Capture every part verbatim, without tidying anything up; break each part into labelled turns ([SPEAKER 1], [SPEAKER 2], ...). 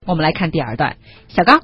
[SPEAKER 1] 我们来看第二段，小高。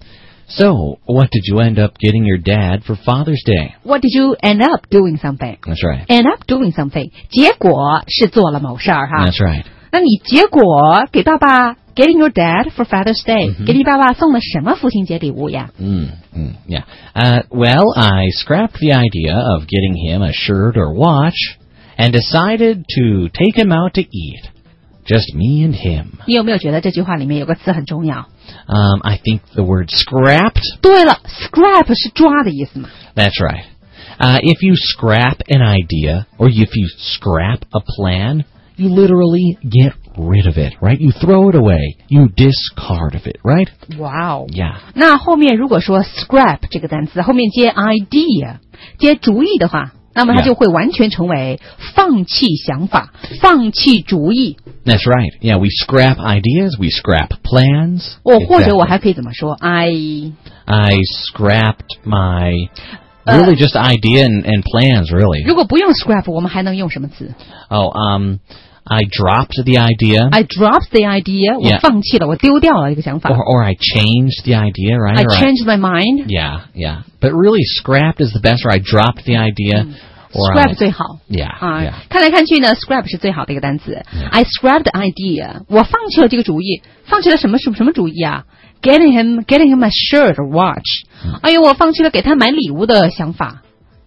[SPEAKER 2] So, what did you end up getting your dad for Father's Day?
[SPEAKER 1] What did you end up doing something?
[SPEAKER 2] That's right.
[SPEAKER 1] End up doing something. 结果是做了某事儿哈。
[SPEAKER 2] That's right.
[SPEAKER 1] 那你结果给爸爸 getting your dad for Father's Day、mm-hmm. 给你爸爸送了什么父亲节礼物呀？
[SPEAKER 2] Mm, mm, yeah. Uh, well, I scrapped the idea of getting him a shirt or watch and decided to take him out to eat. Just me and him.
[SPEAKER 1] 你有没有觉得这句话里面有个词很重要？
[SPEAKER 2] Um, I think the word scrapped.
[SPEAKER 1] 对了 scrap 是抓的意思嘛。
[SPEAKER 2] That's right. Uh, if you scrap an idea, or if you scrap a plan, you literally get rid of it, right? You throw it away. You discard of it, right?
[SPEAKER 1] Wow.
[SPEAKER 2] Yeah.
[SPEAKER 1] 那后面如果说 scrap 这个单词后面接 idea 接主意的话，那么它就会完全成为放弃想法、放弃主意。
[SPEAKER 2] That's right. Yeah, we scrap ideas, we scrap plans.
[SPEAKER 1] 哦，或者我还可以怎么说 I
[SPEAKER 2] I scrapped my really、uh, just idea and, and plans, really.
[SPEAKER 1] 如果不用 scrap 我们还能用什么词？
[SPEAKER 2] Oh, um, I dropped the idea.
[SPEAKER 1] I dropped the idea. 我放弃了，我丢掉了一个想法。
[SPEAKER 2] Or, or I changed the idea, right?
[SPEAKER 1] I
[SPEAKER 2] or
[SPEAKER 1] changed I, my mind.
[SPEAKER 2] Yeah, yeah. But really, scrapped is the best, or I dropped the idea.
[SPEAKER 1] 嗯
[SPEAKER 2] Or
[SPEAKER 1] scrap
[SPEAKER 2] I,
[SPEAKER 1] 最好
[SPEAKER 2] yeah,
[SPEAKER 1] 啊
[SPEAKER 2] yeah.
[SPEAKER 1] 看来看去呢 scrap 是最好的一个单词、yeah. I scrapped the idea 我放弃了这个主意放弃了什么什么主意啊 Getting him getting him a shirt or watch、嗯、哎呦我放弃了给他买礼物的想法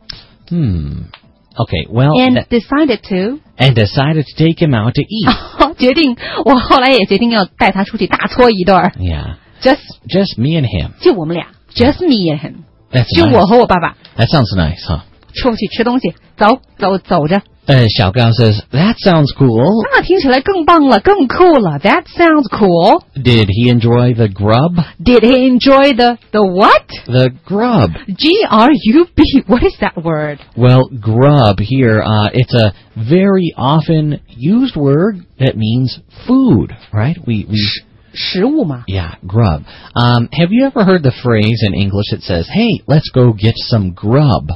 [SPEAKER 2] Hmm Okay, well
[SPEAKER 1] And
[SPEAKER 2] that,
[SPEAKER 1] decided to
[SPEAKER 2] And decided to take him out to eat
[SPEAKER 1] 决定我后来也决定要带他出去大搓一顿
[SPEAKER 2] Yeah
[SPEAKER 1] Just
[SPEAKER 2] Just me and him
[SPEAKER 1] 就我们俩 Just me and him
[SPEAKER 2] That's
[SPEAKER 1] 就
[SPEAKER 2] nice.
[SPEAKER 1] 我和我爸爸
[SPEAKER 2] That sounds nice, huh?
[SPEAKER 1] 出去吃东西走走走着
[SPEAKER 2] Uh, Xiaogao says, that sounds cool.
[SPEAKER 1] 那听起来更棒了更酷了 That sounds cool
[SPEAKER 2] Did he enjoy the grub?
[SPEAKER 1] Did he enjoy the the what?
[SPEAKER 2] The grub.
[SPEAKER 1] G R U B What is that word?
[SPEAKER 2] Well, grub here, uh, it's a very often used word that means food, right? We, we,
[SPEAKER 1] 食物嘛
[SPEAKER 2] Yeah, grub. Um, have you ever heard the phrase in English that says, hey, let's go get some grub?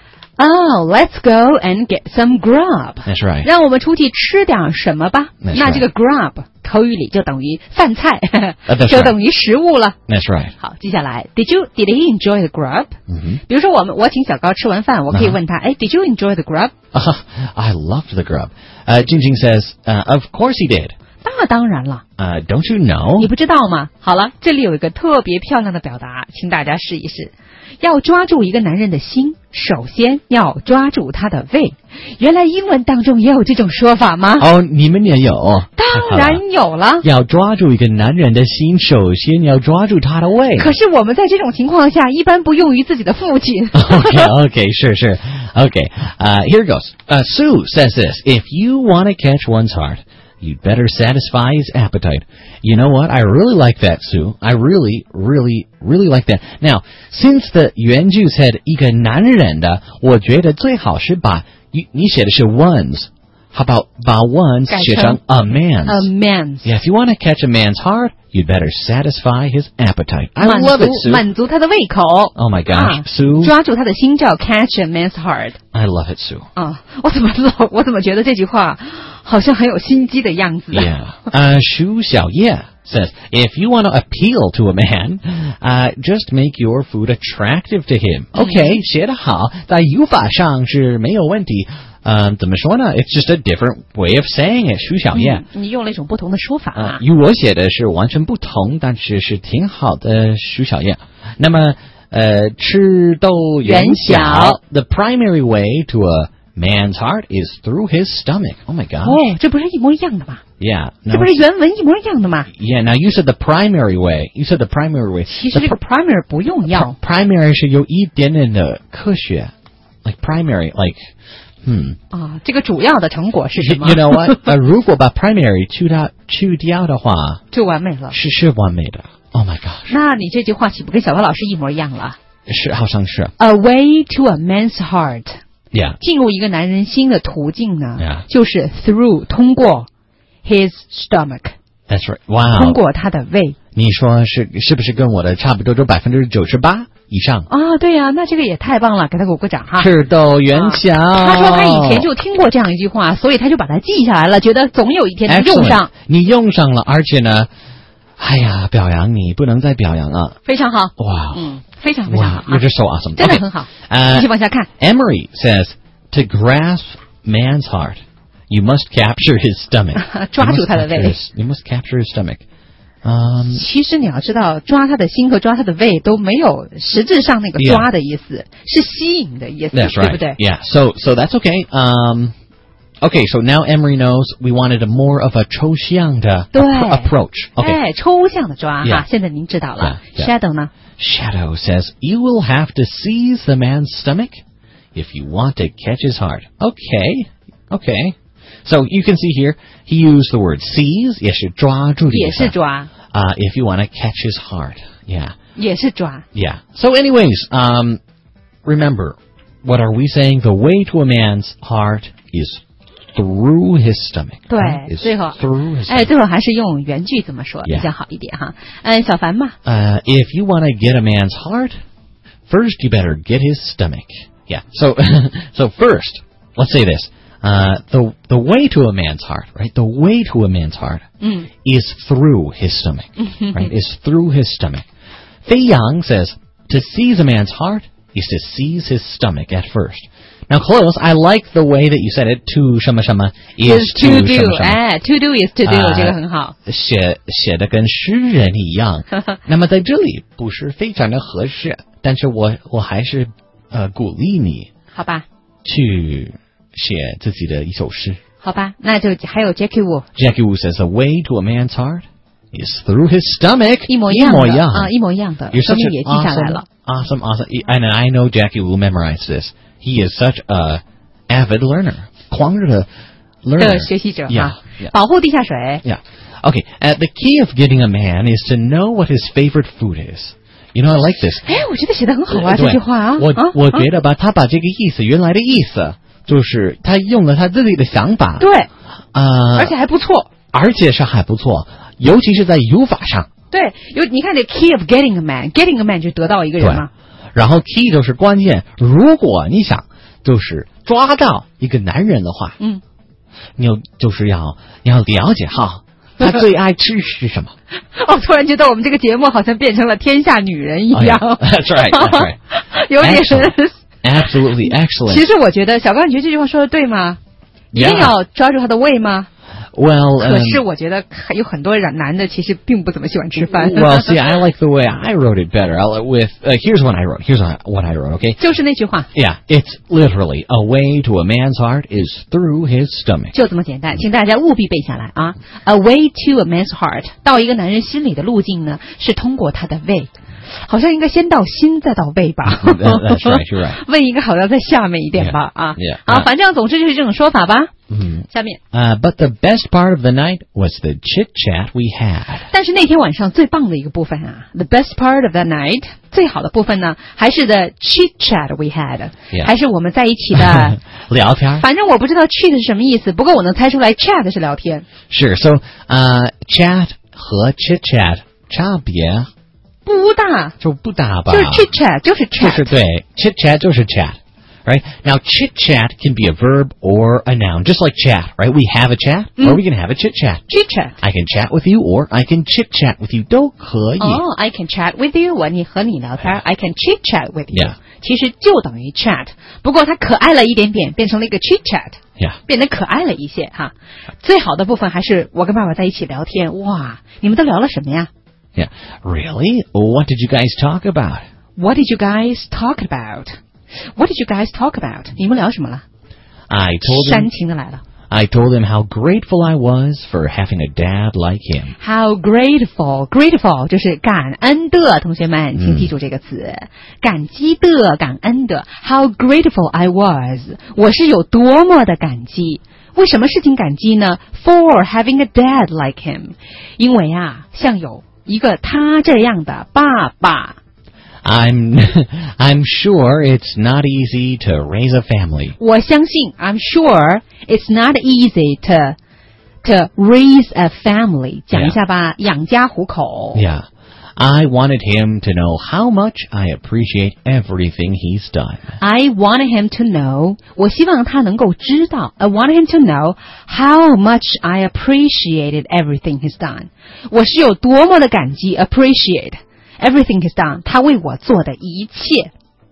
[SPEAKER 1] Oh, let's go and get some grub.
[SPEAKER 2] That's right.
[SPEAKER 1] 让我们出去吃点什么吧
[SPEAKER 2] That's
[SPEAKER 1] 那这个 grub 口语里就等于饭菜 就等于食物了
[SPEAKER 2] That's right.
[SPEAKER 1] 好，接下来 Did you, did he enjoy the grub?、Mm-hmm. 比如说我们我请小高吃完饭我可以问他、uh-huh. 哎 Did you enjoy the grub?
[SPEAKER 2] Uh, I loved the grub. Uh, Jingjing says, uh, of course he did.
[SPEAKER 1] 那当然了
[SPEAKER 2] Uh, don't you know?
[SPEAKER 1] 你不知道吗好了这里有一个特别漂亮的表达请大家试一试要抓住一个男人的心首先要抓住他的胃原来英文当中也有这种说法吗
[SPEAKER 2] 哦你们也有
[SPEAKER 1] 当然有了
[SPEAKER 2] 要抓住一个男人的心首先要抓住他的胃
[SPEAKER 1] 可是我们在这种情况下一般不用于自己的父亲
[SPEAKER 2] Okay, okay, sure, sure Okay, uh, here goes uh, Sue says this If you want to catch one's heart You'd better satisfy his appetite. You know what? I really like that, Sue. I really, really, really like that. Now, since the 原句 said 一个男人的，我觉得最好是把你写的是 one's. How about 把 one's 写成 a man's?
[SPEAKER 1] A man's.
[SPEAKER 2] Yeah, if you want to catch a man's heart, you'd better satisfy his appetite. I
[SPEAKER 1] 满足
[SPEAKER 2] love it, Sue.
[SPEAKER 1] 满足他的胃口
[SPEAKER 2] Oh my gosh,
[SPEAKER 1] 啊
[SPEAKER 2] Sue.
[SPEAKER 1] 抓住他的心叫 catch a man's heart.
[SPEAKER 2] I love it, Sue.
[SPEAKER 1] 啊，我怎么老我怎么觉得这句话好像很有心机的样子
[SPEAKER 2] Yeah. Uh, Shu Xiaoye says, if you want to appeal to a man, uh, just make your food attractive to him. Okay, 写得好，在语法上是没有问题。嗯，怎么说呢 It's just a different way of saying it, 徐小燕。
[SPEAKER 1] 你用了一种不同的说法啊。
[SPEAKER 2] 与我写的是完全不同，但是是挺好的，徐小燕。那么，呃，吃豆元小 the primary way to a man's heart is through his stomach. Oh my gosh.
[SPEAKER 1] 哦，这不是一模一样的吗
[SPEAKER 2] Yeah.
[SPEAKER 1] 这不是原文一模一样的吗
[SPEAKER 2] Yeah, now you said the primary way. You said the primary way.
[SPEAKER 1] 其实这个 primary 不用要。
[SPEAKER 2] Primary 是有一点点的科学。Like primary, like, hmm.
[SPEAKER 1] 啊，这个主要的成果是什么
[SPEAKER 2] You know what? 呃，如果把 primary 去掉去掉的话，
[SPEAKER 1] 就完美了。
[SPEAKER 2] 是是完美的。Oh my gosh.
[SPEAKER 1] 那你这句话岂不跟小高老师一模一样了？
[SPEAKER 2] 是，好像是。
[SPEAKER 1] A way to a man's heart.
[SPEAKER 2] Yeah.
[SPEAKER 1] 进入一个男人心的途径呢
[SPEAKER 2] Yeah.
[SPEAKER 1] 就是 through 通过 his stomach.
[SPEAKER 2] That's right. Wow.
[SPEAKER 1] 通过他的胃。
[SPEAKER 2] 你说是是不是跟我的差不多就百分之九十八以上
[SPEAKER 1] 啊？对呀、啊，那这个也太棒了，给他鼓个掌哈！
[SPEAKER 2] 吃豆元小、
[SPEAKER 1] 啊，他说他以前就听过这样一句话，所以他就把它记下来了，觉得总有一天能用上。
[SPEAKER 2] Excellent. 你用上了，而且呢， 哎呀，表扬你，不能再表扬了。
[SPEAKER 1] 非常好。
[SPEAKER 2] 哇，
[SPEAKER 1] 嗯，非常非常好。
[SPEAKER 2] Wow, you're just so awesome.
[SPEAKER 1] 真的很好。
[SPEAKER 2] 呃，
[SPEAKER 1] 继续往下看。
[SPEAKER 2] Emery says, to grasp man's heart, you must capture his stomach.
[SPEAKER 1] 抓住他的胃。
[SPEAKER 2] You must capture his stomach. Um,
[SPEAKER 1] 其实你要知道，抓他的心和抓他的胃都没有实质上那个抓的意思， yeah. 是吸引的意思，
[SPEAKER 2] That's right.
[SPEAKER 1] 对不对
[SPEAKER 2] Yeah. So, so that's okay. Um, okay. So now Emery knows we wanted a more of a 抽象的 approach. Okay.
[SPEAKER 1] 哎，抽象的抓
[SPEAKER 2] yeah.
[SPEAKER 1] 哈，现在您知道了。
[SPEAKER 2] Yeah, yeah.
[SPEAKER 1] Shadow 呢
[SPEAKER 2] ？Shadow says you will have to seize the man's stomach if you want to catch his heart. Okay. Okay. So you can see here, he used the word seize, 也是抓住的意思。
[SPEAKER 1] 也是抓。
[SPEAKER 2] Uh, if you want to catch his heart. Yeah.
[SPEAKER 1] 也是抓。
[SPEAKER 2] Yeah. So anyways, um, remember, what are we saying? The way to a man's heart is through his stomach.
[SPEAKER 1] 对，
[SPEAKER 2] right?
[SPEAKER 1] 最后
[SPEAKER 2] through his
[SPEAKER 1] 哎，最后还是用原句怎么说
[SPEAKER 2] Yeah.
[SPEAKER 1] 比较好一点哈。嗯，小凡嘛。
[SPEAKER 2] Uh, if you want to get a man's heart, first you better get his stomach. Yeah. So, so first, let's say this. Uh, the the way to a man's heart, right? The way to a man's heart
[SPEAKER 1] mm.
[SPEAKER 2] is through his stomach, right? Is through his stomach. Fei Yang says to seize a man's heart is to seize his stomach at first. Now, close. I like the way that you said it. To 什么什么 is to,
[SPEAKER 1] to do.
[SPEAKER 2] 什么什么
[SPEAKER 1] 哎 ，to do is to do，、uh, 这个很好。
[SPEAKER 2] 写写的跟诗人一样。那么在这里不是非常的合适，但是我我还是呃鼓励你。
[SPEAKER 1] 好吧。
[SPEAKER 2] 去写自己的一首诗。
[SPEAKER 1] 好吧，那就还有 Jackie Wu。Jackie
[SPEAKER 2] Wu says the way to a man's heart is through his stomach.
[SPEAKER 1] 一模一样的，一模一样啊，一模一样的。说明也记下来了。
[SPEAKER 2] Awesome, awesome. And I know Jackie Wu memorized this. He is such a avid learner. 狂热的 learner.
[SPEAKER 1] 的学习者
[SPEAKER 2] yeah,
[SPEAKER 1] 啊。
[SPEAKER 2] Yeah.
[SPEAKER 1] 保护地下水。
[SPEAKER 2] Yeah. Okay. Uh, the key of getting a man is to know what his favorite food is. You know, I like this.
[SPEAKER 1] 哎，我觉得写得很好啊，这句话啊。
[SPEAKER 2] 我我觉得吧，他把这个意思，原来的意思。就是他用了他自己的想法，
[SPEAKER 1] 对，
[SPEAKER 2] 呃，
[SPEAKER 1] 而且还不错，
[SPEAKER 2] 而且是还不错，尤其是在语法上。
[SPEAKER 1] 对，有你看这 key of getting a man，getting a man 就得到一个人嘛。
[SPEAKER 2] 然后 key 就是关键，如果你想就是抓到一个男人的话，
[SPEAKER 1] 嗯，
[SPEAKER 2] 你有就是要你要了解哈，他最爱吃是什么。
[SPEAKER 1] 哦，突然觉得我们这个节目好像变成了天下女人一样。
[SPEAKER 2] Oh, yeah. That's right. That's right.
[SPEAKER 1] 有点。
[SPEAKER 2] Absolutely excellent.
[SPEAKER 1] 其实我觉得小高，你觉得这句话说的对吗？
[SPEAKER 2] Yeah.
[SPEAKER 1] 一定要抓住他的胃吗？
[SPEAKER 2] Well,
[SPEAKER 1] 可是我觉得有很多男的其实并不怎么喜欢吃饭。
[SPEAKER 2] Well, see, I like the way I wrote it better. I'll, with uh, here's what I wrote. Here's what I wrote. Okay.
[SPEAKER 1] 就是那句话。
[SPEAKER 2] Yeah, it's literally a way to a man's heart is through his stomach.
[SPEAKER 1] 就这么简单，请大家务必背下来啊 ！A way to a man's heart， 到一个男人心里的路径呢，是通过他的胃。好像应该先到心再到胃吧。
[SPEAKER 2] That's right, you're right.
[SPEAKER 1] 胃应该好像在下面一点吧
[SPEAKER 2] yeah,
[SPEAKER 1] 啊。
[SPEAKER 2] Yeah,
[SPEAKER 1] 好，反正总之就是这种说法吧。
[SPEAKER 2] 嗯，
[SPEAKER 1] 下面。
[SPEAKER 2] Uh, but the best part of the night was the chit chat we had.
[SPEAKER 1] 但是那天晚上最棒的一个部分啊 ，the best part of the night 最好的部分呢，还是 the chit chat we had，
[SPEAKER 2] yeah.
[SPEAKER 1] 还是我们在一起的
[SPEAKER 2] 聊天。
[SPEAKER 1] 反正我不知道 chit 是什么意思，不过我能猜出来 chat 是聊天。
[SPEAKER 2] 是 ，so 呃、uh, chat 和 chit chat 差别。
[SPEAKER 1] 不大，
[SPEAKER 2] 就不大吧，
[SPEAKER 1] 就是 chit chat，就是 chat，
[SPEAKER 2] 就是对 chit chat 就是 chat。Right? Now, chit chat can be a verb or a noun, just like chat, right? We have a chat,
[SPEAKER 1] mm.
[SPEAKER 2] or we can have a chit chat.
[SPEAKER 1] Chit chat.
[SPEAKER 2] I can chat with you, or I can chit chat with you. 都可以。
[SPEAKER 1] 哦、oh, I can chat with you. 我你和你聊天。I can chit chat with you.
[SPEAKER 2] Yeah.
[SPEAKER 1] 其实就等于 chat， 不过它可爱了一点点，变成了一个 chit chat。
[SPEAKER 2] Yeah.
[SPEAKER 1] 变得可爱了一些哈。最好的部分还是我跟爸爸在一起聊天。哇，你们都聊了什么呀？
[SPEAKER 2] Yeah. Really? What did you guys talk about?
[SPEAKER 1] What did you guys talk about? What did you guys talk about? 你们聊什么了？
[SPEAKER 2] I told him.
[SPEAKER 1] 煽情的来了。
[SPEAKER 2] I told him how grateful I was for having a dad like him.
[SPEAKER 1] How grateful, grateful 就是感恩的，同学们，请记住这个词，嗯、感激的、感恩的。How grateful I was， 我是有多么的感激。为什么事情感激呢 ？For having a dad like him， 因为啊，像有一个他这样的爸爸。
[SPEAKER 2] I'm I'm sure it's not easy to raise a family.
[SPEAKER 1] 我相信 I'm sure it's not easy to to raise a family， 讲一下吧， yeah. 养家糊口。
[SPEAKER 2] Yeah. I wanted him to know how much I appreciate everything he's done.
[SPEAKER 1] I wanted him to know, 我希望他能够知道 I wanted him to know how much I appreciated everything he's done. 我是有多么的感激 appreciate everything he's done. 他为我做的一切。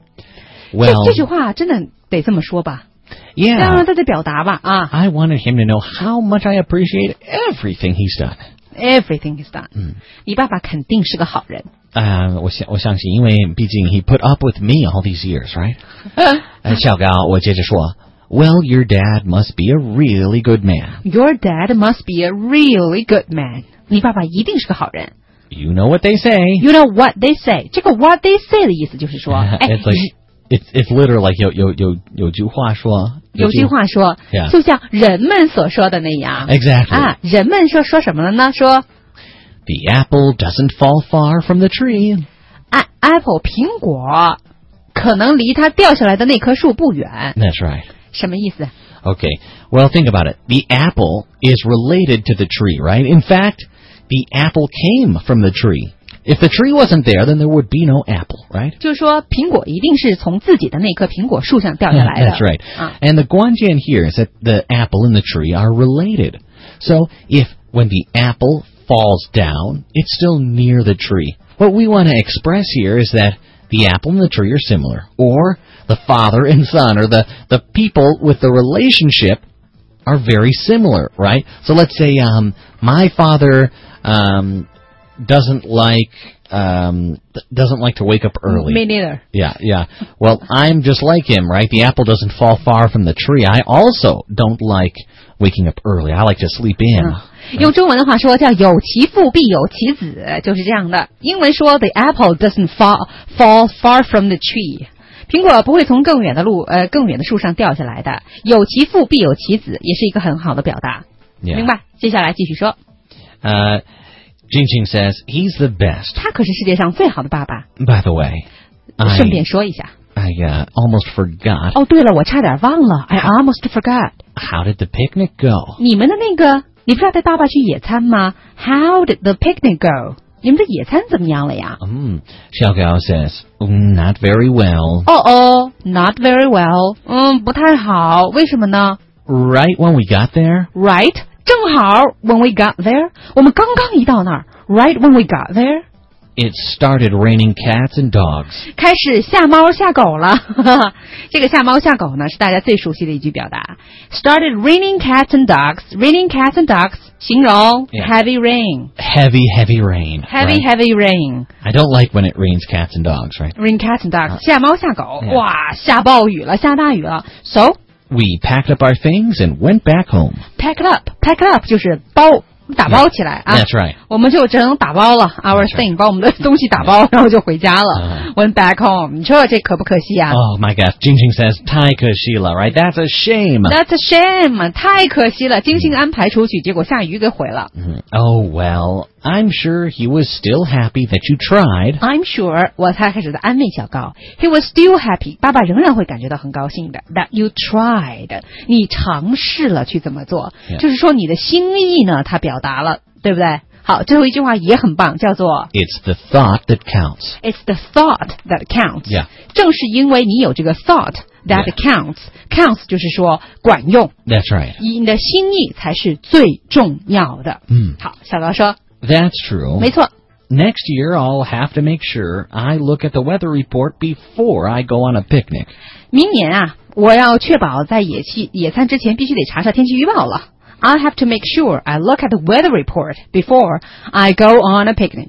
[SPEAKER 2] Well,
[SPEAKER 1] 这, 这句话真的得这么说吧。
[SPEAKER 2] Yeah.
[SPEAKER 1] 让他在表达吧啊。
[SPEAKER 2] I wanted him to know how much I appreciate everything he's done.Everything
[SPEAKER 1] he's done. 嗯，你爸爸肯定是个好人。
[SPEAKER 2] 啊、uh, ，我相我相信，因为毕竟 he put up with me all these years, right? 呃，小高，我接着说 ，Well, your dad must be a really good man.
[SPEAKER 1] Your dad must be a really good man. 你爸爸一定是个好人。
[SPEAKER 2] You know what they say.
[SPEAKER 1] You know what they say. 这个 what they say 的意思就是说，哎。
[SPEAKER 2] It's like, It's it's literally like 有有有有句话说，
[SPEAKER 1] 有句话说，
[SPEAKER 2] yeah.
[SPEAKER 1] 就像人们所说的那样。
[SPEAKER 2] Exactly.
[SPEAKER 1] 啊，人们说说什么了呢？说
[SPEAKER 2] The apple doesn't fall far from the tree.
[SPEAKER 1] 啊 ，apple 苹果可能离它掉下来的那棵树不远。
[SPEAKER 2] That's right.
[SPEAKER 1] 什么意思
[SPEAKER 2] Okay. Well, think about it. The apple is related to the tree, right? In fact, the apple came from the tree.If the tree wasn't there, then there would be no apple, right?
[SPEAKER 1] 就是说，苹果一定是从自己的那棵苹果树上掉下来的。
[SPEAKER 2] That's right. And the guanjian here is that the apple and the tree are related. So if when the apple falls down, it's still near the tree. What we want to express here is that the apple and the tree are similar, or the father and son, or the, the people with the relationship are very similar, right? So let's say um, my father... Um,Doesn't like um doesn't like to wake up early.
[SPEAKER 1] Me neither.
[SPEAKER 2] Yeah, yeah. Well, I'm just like him, right? The apple doesn't fall far from the tree. I also don't like waking up early. I like to sleep in.
[SPEAKER 1] 嗯、用中文的话说叫有其父必有其子，就是这样的。英文说 The apple doesn't fall fall far from the tree. 苹果不会从更远的路呃更远的树上掉下来的。有其父必有其子，也是一个很好的表达。
[SPEAKER 2] Yeah.
[SPEAKER 1] 明白？接下来继续说。
[SPEAKER 2] 呃。Jingjing says he's the best.
[SPEAKER 1] 他可是世界上最好的爸爸。
[SPEAKER 2] By the way,
[SPEAKER 1] 顺便说一下
[SPEAKER 2] I uh, almost forgot.
[SPEAKER 1] 哦，对了，我差点忘了 I almost forgot.
[SPEAKER 2] How did the picnic go?
[SPEAKER 1] 你们的那个，你不是要带爸爸去野餐吗 ？How did the picnic go? 你们的野餐怎么样了呀？
[SPEAKER 2] 嗯，小高 says, not very well.
[SPEAKER 1] 哦哦 ，not very well. 嗯，不太好。为什么呢
[SPEAKER 2] ？Right when we got there.
[SPEAKER 1] Right. 正好 when we got there, 我们刚刚一到那儿 right when we got there,
[SPEAKER 2] it started raining cats and dogs.
[SPEAKER 1] 开始下猫下狗了。这个下猫下狗呢，是大家最熟悉的一句表达。Started raining cats and dogs. Raining cats and dogs 形容
[SPEAKER 2] yeah.
[SPEAKER 1] heavy rain.
[SPEAKER 2] Heavy, heavy rain.
[SPEAKER 1] Heavy,
[SPEAKER 2] right?
[SPEAKER 1] heavy rain.
[SPEAKER 2] I don't like when it rains cats and dogs, right?
[SPEAKER 1] Rain cats and dogs. 下猫下狗。
[SPEAKER 2] Yeah.
[SPEAKER 1] 哇，下暴雨了，下大雨了。So
[SPEAKER 2] we packed up our things and went back home.
[SPEAKER 1] Pack it up. Pack it up 就是包。打包起来啊
[SPEAKER 2] That's right.
[SPEAKER 1] 我们就只能打包了 our thing，
[SPEAKER 2] right.
[SPEAKER 1] 把我们的东西打包，
[SPEAKER 2] yeah.
[SPEAKER 1] 然后就回家了。
[SPEAKER 2] uh-huh.
[SPEAKER 1] Went back home， 你说这可不可惜啊
[SPEAKER 2] Oh my gosh, Jingjing says 太可惜了 right? That's a shame.
[SPEAKER 1] That's a shame， 太可惜了。精心安排出去，结果下雨给毁了。
[SPEAKER 2] Mm-hmm. Oh well, I'm sure he was still happy that you tried.
[SPEAKER 1] I'm sure， 我才开始在安慰小高。He was still happy， 爸爸仍然会感觉到很高兴的。That you tried， 你尝试了去怎么做，
[SPEAKER 2] yeah.
[SPEAKER 1] 就是说你的心意呢，他表达了。对不对？好，最后一句话也很棒，叫做
[SPEAKER 2] It's the thought that counts.
[SPEAKER 1] It's the thought that counts.
[SPEAKER 2] Yeah.
[SPEAKER 1] 正是因为你有这个 thought that
[SPEAKER 2] yeah.
[SPEAKER 1] counts. Counts 就是说管用。
[SPEAKER 2] That's right.
[SPEAKER 1] 你的心意才是最重要的。
[SPEAKER 2] 嗯，
[SPEAKER 1] 好，小高说
[SPEAKER 2] That's true.
[SPEAKER 1] 没错。
[SPEAKER 2] Next year I'll have to make sure I look at the weather report before I go on a picnic.
[SPEAKER 1] 明年啊，我要确保在野期野餐之前必须得查查天气预报了。I'll have to make sure I look at the weather report before I go on a picnic.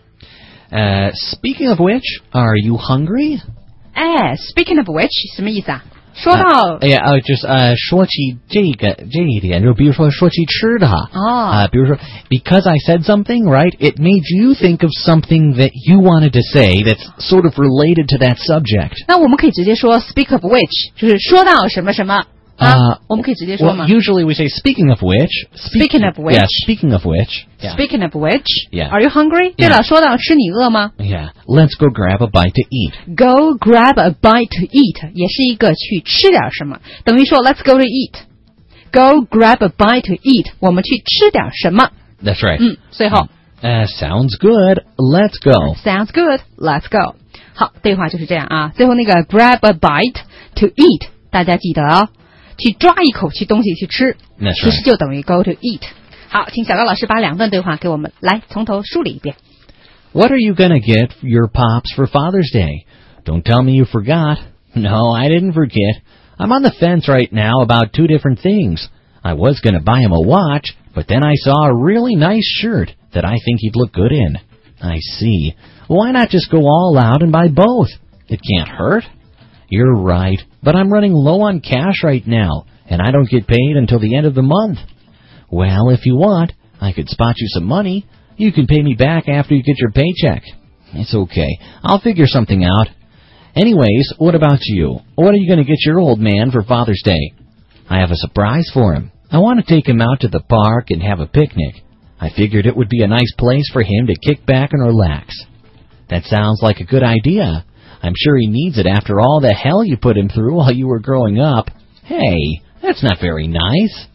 [SPEAKER 2] Uh, speaking of which, are you hungry?
[SPEAKER 1] 哎 ，Speaking of which， 什么意思啊？说到，
[SPEAKER 2] 哎呀，呃，就是呃，说起这个这一点，就比如说说起吃的哈，
[SPEAKER 1] 哦，
[SPEAKER 2] 啊，比如说 because I said something, right? It made you think of something that you wanted to say that's sort of related to that subject.
[SPEAKER 1] 那我们可以直接说 speak of which， 就是说到什么什么。啊， uh, 我们可以直接说吗
[SPEAKER 2] well, usually we say speaking of which.
[SPEAKER 1] Speak, speaking of which.
[SPEAKER 2] Yeah, speaking of which.
[SPEAKER 1] Yeah. Speaking of which.
[SPEAKER 2] Yeah.
[SPEAKER 1] Are you hungry? 对
[SPEAKER 2] Yeah.
[SPEAKER 1] 了，说到吃，你饿吗
[SPEAKER 2] Yeah. Let's go grab a bite to eat.
[SPEAKER 1] Go grab a bite to eat 也是一个去吃点什么，等于说 Let's go to eat. go grab a bite to eat. 我们去吃点什么。
[SPEAKER 2] That's right.
[SPEAKER 1] 嗯，最后。
[SPEAKER 2] Uh, sounds good. Let's go.
[SPEAKER 1] Sounds good. Let's go. 好，对话就是这样啊。最后那个 grab a bite to eat， 大家记得哦，去抓一口去东西去吃，
[SPEAKER 2] That's right.
[SPEAKER 1] 其实就等于 go to eat。好，请小高老师把两段对话给我们来从头梳理一遍。
[SPEAKER 2] What are you gonna get your pops for Father's Day? Don't tell me you forgot. No, I didn't forget. I'm on the fence right now about two different things. I was gonna buy him a watch, but then I saw a really nice shirt that I think he'd look good in. I see. Why not just go all out and buy both? It can't hurt. You're right, but I'm running low on cash right now, and I don't get paid until the end of the month. Well, if you want, I could spot you some money. You can pay me back after you get your paycheck. It's okay. I'll figure something out. Anyways, what about you? What are you going to get your old man for Father's Day? I have a surprise for him. I want to take him out to the park and have a picnic. I figured it would be a nice place for him to kick back and relax. That sounds like a good idea. I'm sure he needs it after all the hell you put him through while you were growing up. Hey, that's not very nice.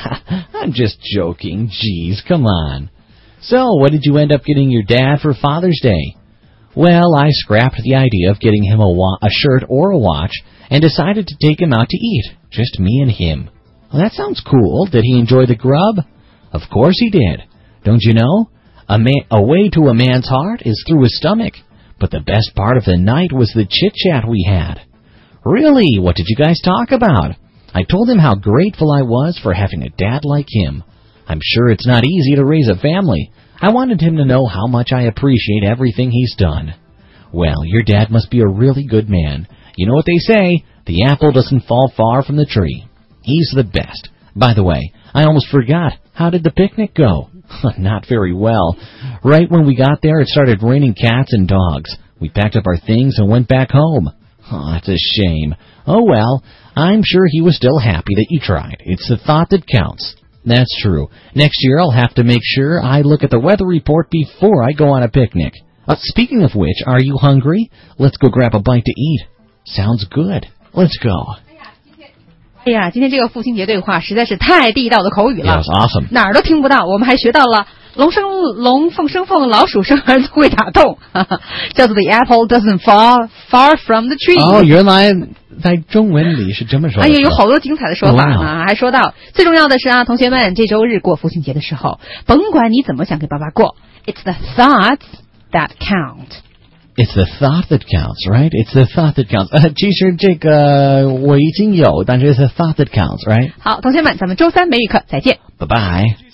[SPEAKER 2] I'm just joking. Geez, come on. So, what did you end up getting your dad for Father's Day? Well, I scrapped the idea of getting him a, wa- a shirt or a watch and decided to take him out to eat. Just me and him. Well, that sounds cool. Did he enjoy the grub? Of course he did. Don't you know? A, man, a way to a man's heart is through his stomach. But the best part of the night was the chit-chat we had. Really? What did you guys talk about? I told him how grateful I was for having a dad like him. I'm sure it's not easy to raise a family. I wanted him to know how much I appreciate everything he's done. Well, your dad must be a really good man. You know what they say, the apple doesn't fall far from the tree. He's the best. By the way, I almost forgot. How did the picnic go? Not very well. Right when we got there, it started raining cats and dogs. We packed up our things and went back home. Oh, that's a shame. Oh well, I'm sure he was still happy that you tried. It's the thought that counts. That's true. Next year I'll have to make sure I look at the weather report before I go on a picnic. Uh, speaking of which, are you hungry? Let's go grab a bite to eat. Sounds good. Let's go.
[SPEAKER 1] 哎呀，今天这个父亲节对话实在是太地道的口语了
[SPEAKER 2] That was awesome.
[SPEAKER 1] 哪儿都听不到。我们还学到了龙生龙，凤生凤，老鼠生儿子会打洞，叫做 The apple doesn't fall far from the tree。
[SPEAKER 2] 哦，原来在中文里是这么说的。
[SPEAKER 1] 哎呀，有好多精彩的说法呢。
[SPEAKER 2] Wow.
[SPEAKER 1] 还说到最重要的是啊，同学们，这周日过父亲节的时候，甭管你怎么想给爸爸过 ，It's the thoughts that count。It's
[SPEAKER 2] the thought that counts, right? It's the thought that counts. 呃，其实这个我已经有，但是 it's the thought that counts, right?
[SPEAKER 1] 好，同学们，咱们周三美语课再见。
[SPEAKER 2] Bye bye.